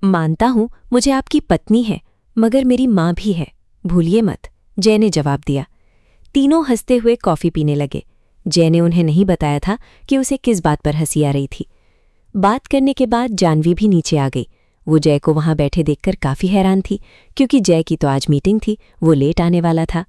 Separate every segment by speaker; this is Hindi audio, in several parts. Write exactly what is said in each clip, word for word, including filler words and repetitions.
Speaker 1: मानता हूँ मुझे आपकी पत्नी है, मगर मेरी माँ भी है, भूलिए मत, जय ने जवाब दिया। तीनों हंसते हुए कॉफ़ी पीने लगे। जय ने उन्हें नहीं बताया था कि उसे किस बात पर हंसी आ रही थी। बात करने के बाद जानवी भी नीचे आ गई। वो जय को वहाँ बैठे देखकर काफ़ी हैरान थी, क्योंकि जय की तो आज मीटिंग थी, वो लेट आने वाला था।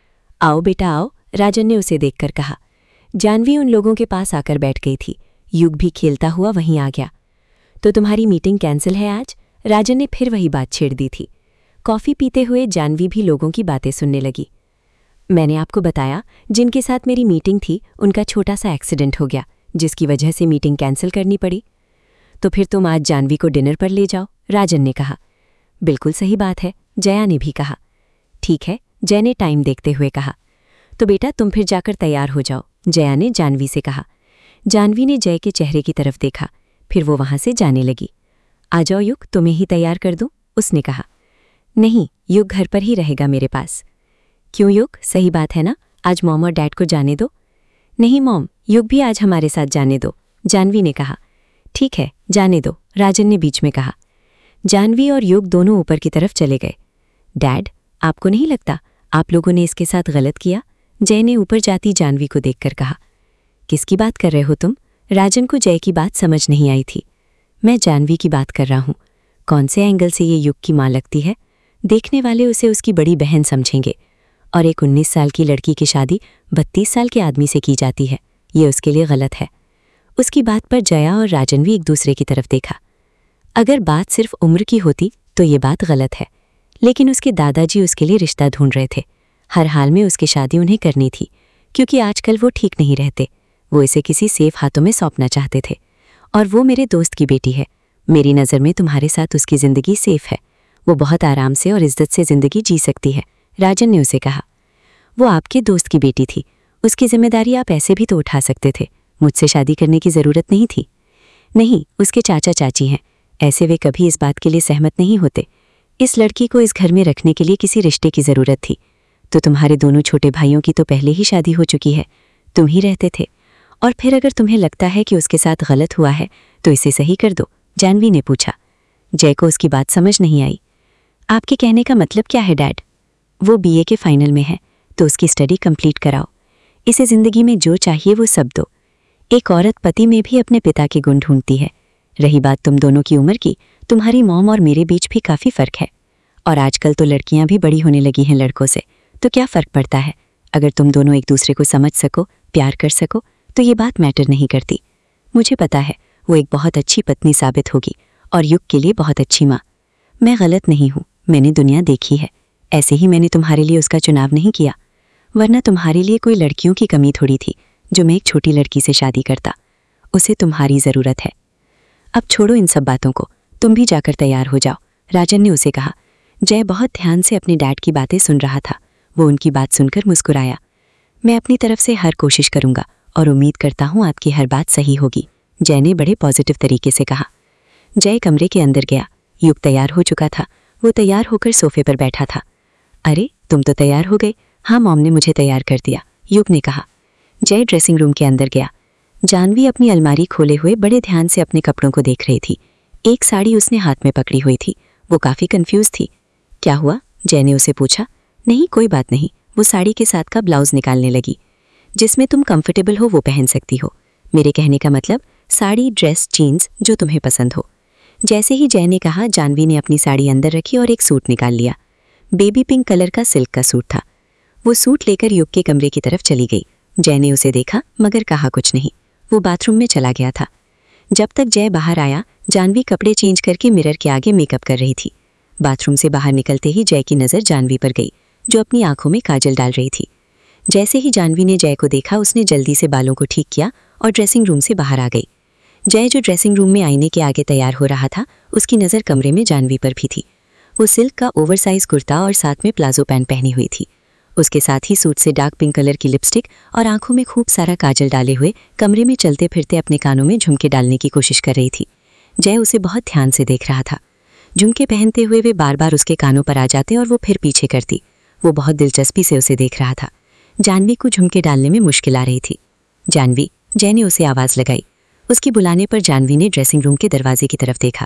Speaker 1: आओ बेटा आओ, राजन ने उसे देखकर कहा। जानवी उन लोगों के पास आकर बैठ गई थी। युग भी खेलता हुआ वहीं आ गया। तो तुम्हारी मीटिंग कैंसिल है आज? राजन ने फिर वही बात छेड़ दी थी। कॉफ़ी पीते हुए जानवी भी लोगों की बातें सुनने लगी। मैंने आपको बताया, जिनके साथ मेरी मीटिंग थी उनका छोटा सा एक्सीडेंट हो गया, जिसकी वजह से मीटिंग कैंसिल करनी पड़ी। तो फिर तुम आज जानवी को डिनर पर ले जाओ, राजन ने कहा। बिल्कुल सही बात है, जया ने भी कहा। ठीक है, जय ने टाइम देखते हुए कहा। तो बेटा तुम फिर जाकर तैयार हो जाओ, जया ने जानवी से कहा। जानवी ने जय के चेहरे की तरफ देखा, फिर वो वहां से जाने लगी। आ जाओ युग, तुम्हें ही तैयार कर दूं, उसने कहा। नहीं, युग घर पर ही रहेगा मेरे पास। क्यों युग, सही बात है ना, आज मॉम और डैड को जाने दो। नहीं मॉम, युग भी आज हमारे साथ जाने दो, जानवी ने कहा। ठीक है, जाने दो, राजन ने बीच में कहा। जानवी और युग दोनों ऊपर की तरफ चले गए। डैड, आपको नहीं लगता आप लोगों ने इसके साथ गलत किया? जय ने ऊपर जाती जानवी को देखकर कहा। किसकी बात कर रहे हो तुम? राजन को जय की बात समझ नहीं आई थी। मैं जानवी की बात कर रहा हूँ। कौन से एंगल से ये युग की माँ लगती है? देखने वाले उसे उसकी बड़ी बहन समझेंगे, और एक उन्नीस साल की लड़की की शादी बत्तीस साल के आदमी से की जाती है, ये उसके लिए गलत है। उसकी बात पर जया और राजन भी एक दूसरे की तरफ देखा। अगर बात सिर्फ उम्र की होती तो ये बात गलत है, लेकिन उसके दादाजी उसके लिए रिश्ता ढूंढ रहे थे। हर हाल में उसकी शादी उन्हें करनी थी, क्योंकि आजकल वो ठीक नहीं रहते। वो इसे किसी सेफ हाथों में सौंपना चाहते थे। और वो मेरे दोस्त की बेटी है। मेरी नज़र में तुम्हारे साथ उसकी ज़िंदगी सेफ है। वो बहुत आराम से और इज्जत से ज़िंदगी जी सकती है, राजन ने उसे कहा। वो आपके दोस्त की बेटी थी, उसकी जिम्मेदारी आप ऐसे भी तो उठा सकते थे। मुझसे शादी करने की ज़रूरत नहीं थी। नहीं, उसके चाचा चाची हैं, ऐसे वे कभी इस बात के लिए सहमत नहीं होते। इस लड़की को इस घर में रखने के लिए किसी रिश्ते की ज़रूरत थी। तो तुम्हारे दोनों छोटे भाइयों की तो पहले ही शादी हो चुकी है, तुम ही रहते थे। और फिर अगर तुम्हें लगता है कि उसके साथ गलत हुआ है तो इसे सही कर दो, जानवी ने पूछा। जय को उसकी बात समझ नहीं आई। आपके कहने का मतलब क्या है डैड? वो बीए के फाइनल में है, तो उसकी स्टडी कंप्लीट कराओ। इसे ज़िंदगी में जो चाहिए वो सब दो। एक औरत पति में भी अपने पिता के गुण ढूंढती है। रही बात तुम दोनों की उम्र की, तुम्हारी मॉम और मेरे बीच भी काफ़ी फ़र्क है। और आजकल तो लड़कियां भी बड़ी होने लगी हैं लड़कों से, तो क्या फ़र्क पड़ता है? अगर तुम दोनों एक दूसरे को समझ सको, प्यार कर सको, तो ये बात मैटर नहीं करती। मुझे पता है वो एक बहुत अच्छी पत्नी साबित होगी और युग के लिए बहुत अच्छी माँ। मैं गलत नहीं हूँ, मैंने दुनिया देखी है। ऐसे ही मैंने तुम्हारे लिए उसका चुनाव नहीं किया, वरना तुम्हारे लिए कोई लड़कियों की कमी थोड़ी थी जो मैं एक छोटी लड़की से शादी करता। उसे तुम्हारी ज़रूरत है। अब छोड़ो इन सब बातों को, तुम भी जाकर तैयार हो जाओ, राजन ने उसे कहा। जय बहुत ध्यान से अपने डैड की बातें सुन रहा था। वो उनकी बात सुनकर मुस्कुराया। मैं अपनी तरफ से हर कोशिश करूंगा और उम्मीद करता हूं आपकी हर बात सही होगी, जय ने बड़े पॉजिटिव तरीके से कहा। जय कमरे के अंदर गया। युग तैयार हो चुका था। वो तैयार होकर सोफे पर बैठा था। अरे तुम तो तैयार हो गए। हाँ मॉम ने मुझे तैयार कर दिया, युग ने कहा। जय ड्रेसिंग रूम के अंदर गया। जानवी अपनी अलमारी खोले हुए बड़े ध्यान से अपने कपड़ों को देख रही थी। एक साड़ी उसने हाथ में पकड़ी हुई थी। वो काफ़ी कंफ्यूज थी। क्या हुआ? जय ने उसे पूछा। नहीं कोई बात नहीं, वो साड़ी के साथ का ब्लाउज निकालने लगी। जिसमें तुम कंफर्टेबल हो वो पहन सकती हो। मेरे कहने का मतलब साड़ी, ड्रेस, जीन्स जो तुम्हें पसंद हो। जैसे ही जय ने कहा, जानवी ने अपनी साड़ी अंदर रखी और एक सूट निकाल लिया। बेबी पिंक कलर का सिल्क का सूट था। वो सूट लेकर युग के कमरे की तरफ चली गई। जय ने उसे देखा मगर कहा कुछ नहीं। वो बाथरूम में चला गया था। जब तक जय बाहर आया, जानवी कपड़े चेंज करके मिरर के आगे मेकअप कर रही थी। बाथरूम से बाहर निकलते ही जय की नज़र जानवी पर गई, जो अपनी आंखों में काजल डाल रही थी। जैसे ही जानवी ने जय को देखा, उसने जल्दी से बालों को ठीक किया और ड्रेसिंग रूम से बाहर आ गई। जय जो ड्रेसिंग रूम में आईने के आगे तैयार हो रहा था, उसकी नज़र कमरे में जानवी पर भी थी। वो सिल्क का ओवरसाइज कुर्ता और साथ में प्लाजो पैंट पहनी हुई थी। उसके साथ ही सूट से डार्क पिंक कलर की लिपस्टिक और आंखों में खूब सारा काजल डाले हुए कमरे में चलते फिरते अपने कानों में झुमके डालने की कोशिश कर रही थी। जय उसे बहुत ध्यान से देख रहा था। झुमके पहनते हुए वे बार बार उसके कानों पर आ जाते और वो फिर पीछे करती। वो बहुत दिलचस्पी से उसे देख रहा था। जानवी को झुमके डालने में मुश्किल आ रही थी। जानवी, जय ने उसे आवाज़ लगाई। उसकी बुलाने पर जानवी ने ड्रेसिंग रूम के दरवाजे की तरफ देखा।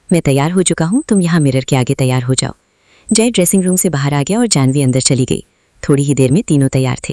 Speaker 1: मैं तैयार हो चुका हूँ, तुम यहाँ मिरर के आगे तैयार हो जाओ। जय ड्रेसिंग रूम से बाहर आ गया और जानवी अंदर चली गई। थोड़ी ही देर में तीनों तैयार थे।